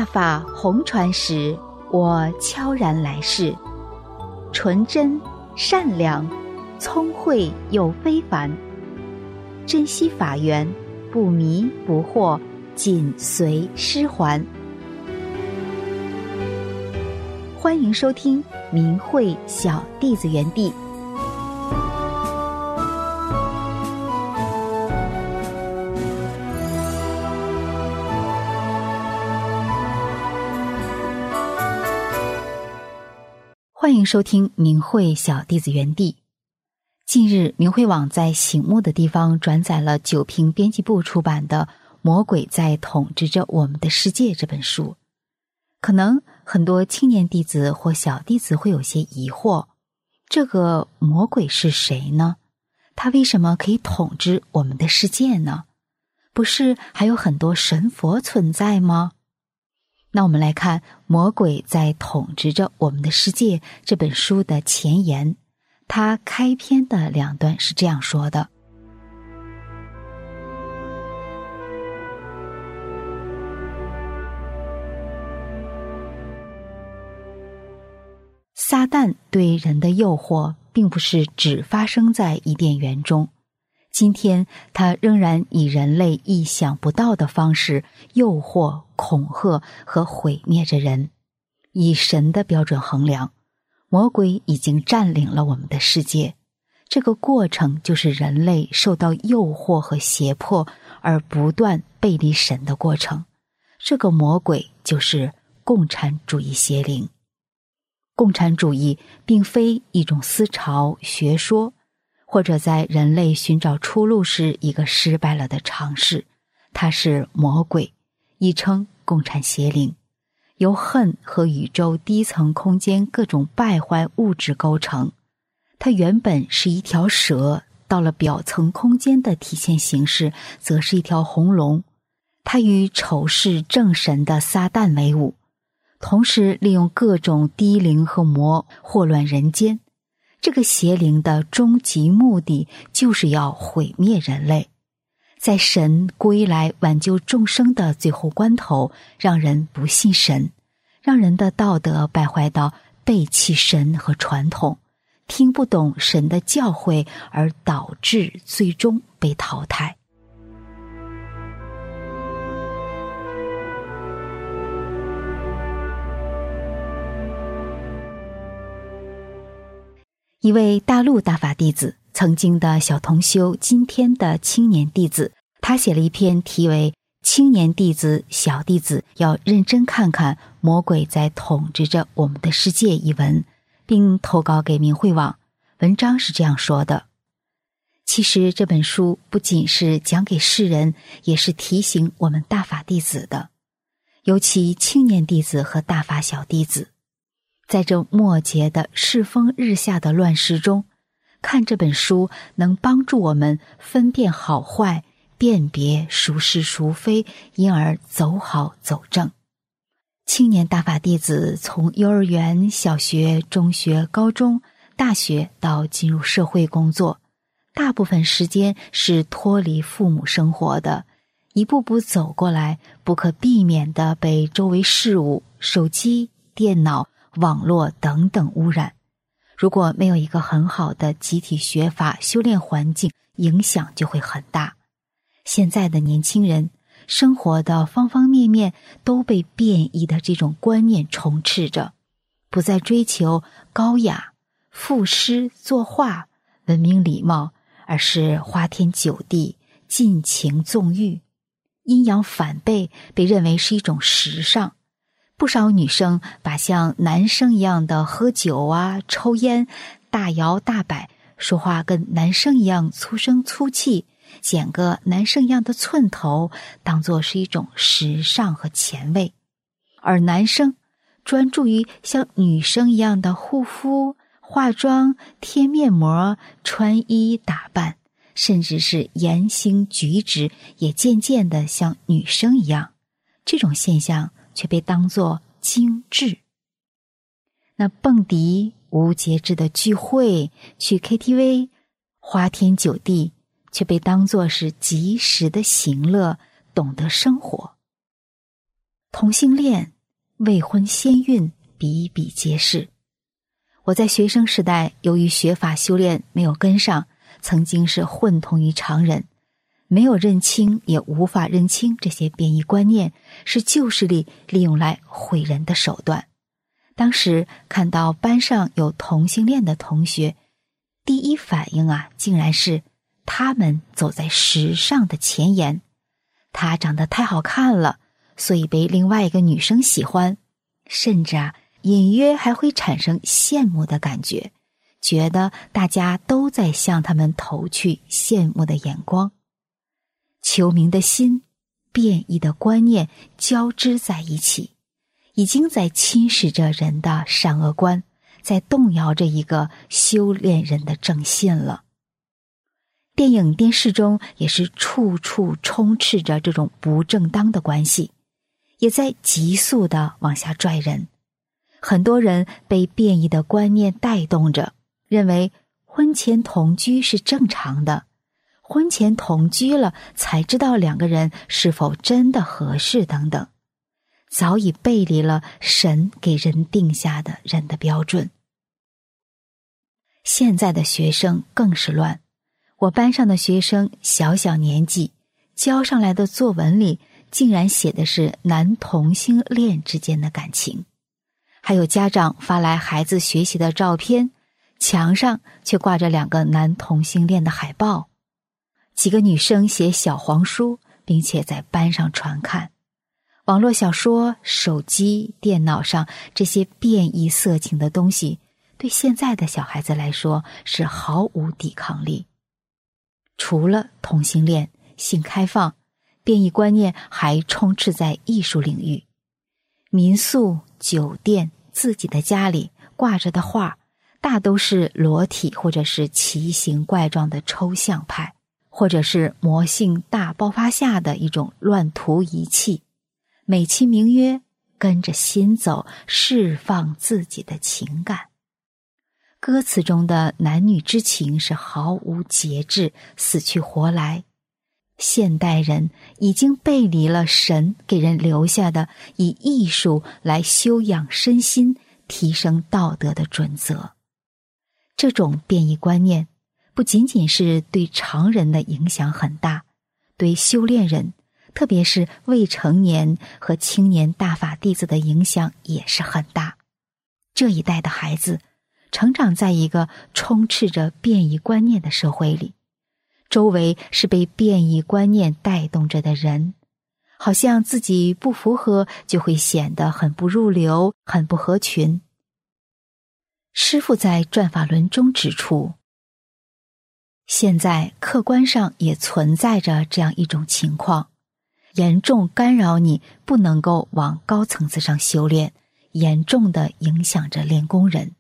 大法红传时，我悄然来世，纯真善良，聪慧又非凡，珍惜法缘，不迷不惑，紧随师还。欢迎收听明慧小弟子园地。欢迎收听明慧小弟子园地。近日，明慧网在醒目的地方转载了九平编辑部出版的《魔鬼在统治着我们的世界》这本书。可能很多青年弟子或小弟子会有些疑惑，这个魔鬼是谁呢？他为什么可以统治我们的世界呢？不是还有很多神佛存在吗？那我们来看《魔鬼在统治着我们的世界》这本书的前言，它开篇的两段是这样说的：撒旦对人的诱惑并不是只发生在伊甸园中，今天他仍然以人类意想不到的方式诱惑、恐吓和毁灭着人。以神的标准衡量，魔鬼已经占领了我们的世界。这个过程就是人类受到诱惑和胁迫而不断背离神的过程。这个魔鬼就是共产主义邪灵。共产主义并非一种思潮、学说，或者在人类寻找出路时一个失败了的尝试，它是魔鬼，亦称共产邪灵，由恨和宇宙低层空间各种败坏物质构成。它原本是一条蛇，到了表层空间的体现形式则是一条红龙。它与丑视正神的撒旦为伍，同时利用各种低灵和魔祸乱人间。这个邪灵的终极目的就是要毁灭人类，在神归来挽救众生的最后关头，让人不信神，让人的道德败坏到背弃神和传统，听不懂神的教诲，而导致最终被淘汰。一位大陆大法弟子，曾经的小同修，今天的青年弟子，他写了一篇题为《青年弟子、小弟子要认真看看魔鬼在统治着我们的世界》一文，并投稿给明慧网。文章是这样说的：其实这本书不仅是讲给世人，也是提醒我们大法弟子的，尤其青年弟子和大法小弟子。在这末节的世风日下的乱世中，看这本书能帮助我们分辨好坏，辨别孰是孰非，因而走好走正。青年大法弟子从幼儿园、小学、中学、高中、大学到进入社会工作，大部分时间是脱离父母生活的，一步步走过来，不可避免地被周围事物、手机、电脑、网络等等污染。如果没有一个很好的集体学法修炼环境，影响就会很大。现在的年轻人生活的方方面面都被变异的这种观念充斥着，不再追求高雅、赋诗作画、文明礼貌，而是花天酒地、尽情纵欲。阴阳反背被认为是一种时尚，不少女生把像男生一样的喝酒啊、抽烟、大摇大摆，说话跟男生一样粗声粗气，剪个男生一样的寸头，当作是一种时尚和前卫。而男生专注于像女生一样的护肤、化妆、贴面膜、穿衣打扮，甚至是言行举止也渐渐的像女生一样。这种现象却被当作精致。那蹦迪、无节制的聚会、去 KTV、花天酒地，却被当作是及时的行乐，懂得生活。同性恋、 未婚先孕比比皆是。我在学生时代由于学法修炼没有跟上，曾经是混同于常人，没有认清也无法认清这些变异观念是旧势力利用来毁人的手段。当时看到班上有同性恋的同学，第一反应竟然是他们走在时尚的前沿，他长得太好看了，所以被另外一个女生喜欢，甚至隐约还会产生羡慕的感觉，觉得大家都在向他们投去羡慕的眼光。求名的心，变异的观念交织在一起，已经在侵蚀着人的善恶观，在动摇着一个修炼人的正信了。电影电视中也是处处充斥着这种不正当的关系，也在急速地往下拽人。很多人被变异的观念带动着，认为婚前同居是正常的，婚前同居了才知道两个人是否真的合适等等，早已背离了神给人定下的人的标准。现在的学生更是乱，我班上的学生小小年纪交上来的作文里竟然写的是男同性恋之间的感情，还有家长发来孩子学习的照片，墙上却挂着2个男同性恋的海报。几个女生写小黄书，并且在班上传看。网络小说、手机、电脑上这些变异色情的东西，对现在的小孩子来说是毫无抵抗力。除了同性恋、性开放，变异观念还充斥在艺术领域。民宿、酒店、自己的家里挂着的画，大都是裸体或者是奇形怪状的抽象派，或者是魔性大爆发下的一种乱涂一气，美其名曰跟着心走，释放自己的情感。歌词中的男女之情是毫无节制，死去活来。现代人已经背离了神给人留下的以艺术来修养身心、提升道德的准则。这种变异观念不仅仅是对常人的影响很大，对修炼人，特别是未成年和青年大法弟子的影响也是很大。这一代的孩子成长在一个充斥着变异观念的社会里，周围是被变异观念带动着的人，好像自己不符合就会显得很不入流，很不合群。师父在转法轮中指出，现在客观上也存在着这样一种情况，严重干扰你不能够往高层次上修炼，严重地影响着练功人。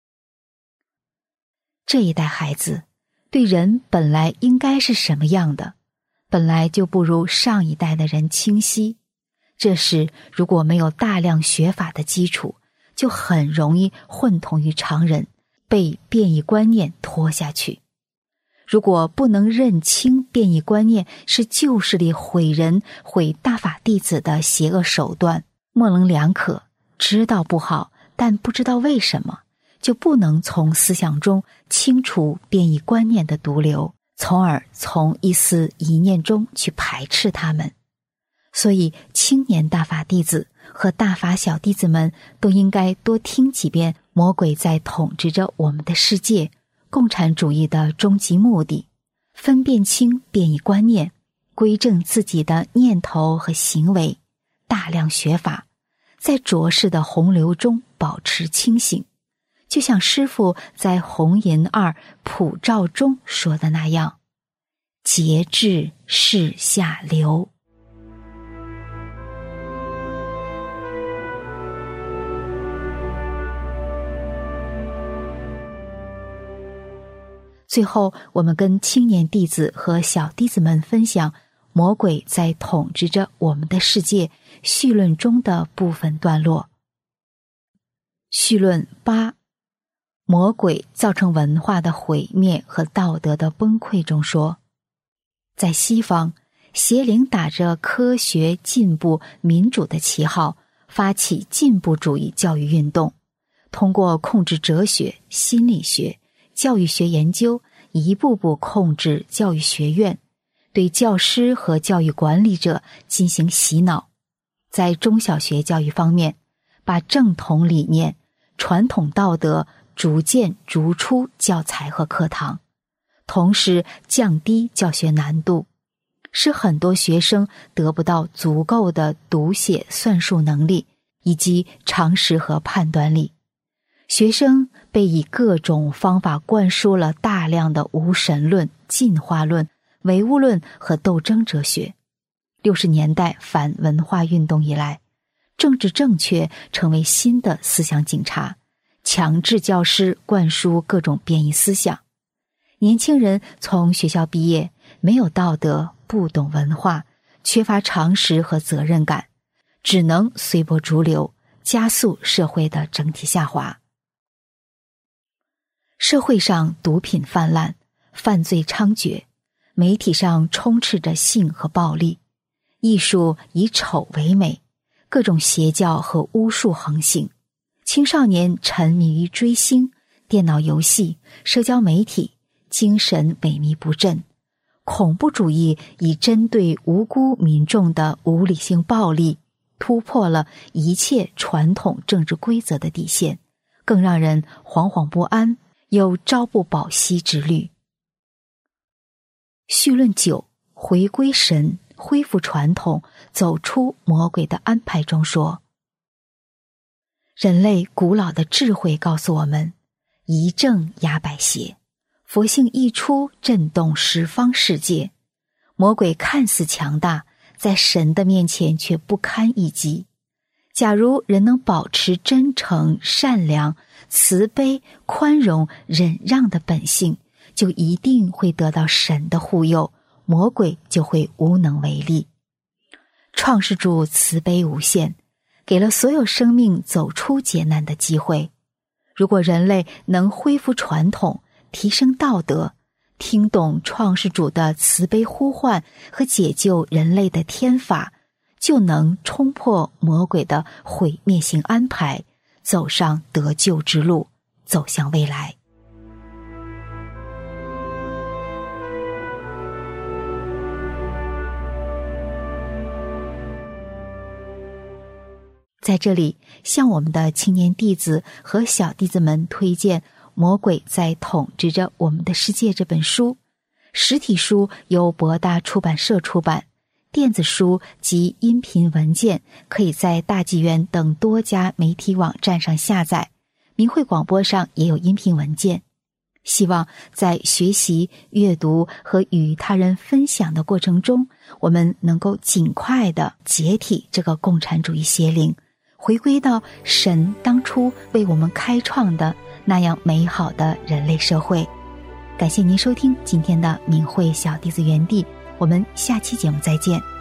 这一代孩子对人本来应该是什么样的，本来就不如上一代的人清晰。这时如果没有大量学法的基础，就很容易混同于常人，被变异观念拖下去。如果不能认清变异观念是旧势力毁人、毁大法弟子的邪恶手段，模棱两可，知道不好，但不知道为什么，就不能从思想中清除变异观念的毒瘤，从而从一丝一念中去排斥他们。所以青年大法弟子和大法小弟子们都应该多听几遍魔鬼在统治着我们的世界，共产主义的终极目的，分辨清变异观念，归正自己的念头和行为，大量学法，在浊世的洪流中保持清醒。就像师父在红银二普照中说的那样，节制是下流。最后，我们跟青年弟子和小弟子们分享魔鬼在统治着我们的世界绪论中的部分段落。绪论8，魔鬼造成文化的毁灭和道德的崩溃中说，在西方，邪灵打着科学、进步、民主的旗号， 发起进步主义教育运动，通过控制哲学、心理学、教育学研究，一步步控制教育学院，对教师和教育管理者进行洗脑。在中小学教育方面，把正统理念、传统道德逐渐逐出教材和课堂，同时降低教学难度，使很多学生得不到足够的读写算术能力以及常识和判断力。学生被以各种方法灌输了大量的无神论、进化论、唯物论和斗争哲学。60年代反文化运动以来，政治正确成为新的思想警察，强制教师灌输各种变异思想。年轻人从学校毕业，没有道德，不懂文化，缺乏常识和责任感，只能随波逐流，加速社会的整体下滑。社会上毒品泛滥，犯罪猖獗，媒体上充斥着性和暴力，艺术以丑为美，各种邪教和巫术横行，青少年沉迷于追星、电脑游戏、社交媒体，精神萎靡不振。恐怖主义以针对无辜民众的无理性暴力，突破了一切传统政治规则的底线，更让人惶惶不安，有朝不保夕之虑。绪论9回归神，恢复传统，走出魔鬼的安排中说，人类古老的智慧告诉我们，一正压百邪，佛性一出，震动十方世界。魔鬼看似强大，在神的面前却不堪一击。假如人能保持真诚、善良、慈悲、宽容、忍让的本性，就一定会得到神的护佑，魔鬼就会无能为力。创世主慈悲无限，给了所有生命走出劫难的机会。如果人类能恢复传统，提升道德，听懂创世主的慈悲呼唤和解救人类的天法，就能冲破魔鬼的毁灭性安排，走上得救之路，走向未来。在这里，向我们的青年弟子和小弟子们推荐《魔鬼在统治着我们的世界》这本书。实体书由博大出版社出版，电子书及音频文件可以在大纪元等多家媒体网站上下载，明慧广播上也有音频文件。希望在学习、阅读和与他人分享的过程中，我们能够尽快地解体这个共产主义邪灵，回归到神当初为我们开创的那样美好的人类社会。感谢您收听今天的明慧小弟子园地，我们下期节目再见。